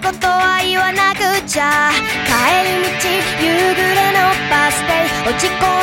ことは言わなくちゃ。帰り道夕暮れのバス停落ち込